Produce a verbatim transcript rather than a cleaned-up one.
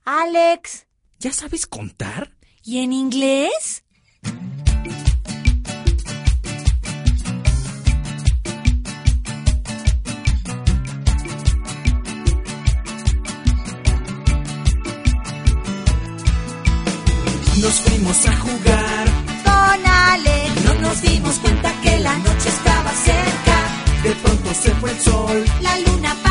Alex, ¿ya sabes contar? ¿y en inglés? Nos fuimos a jugar Con Alex no nos dimos cuenta que la noche estaba cerca. De pronto se fue el sol. la luna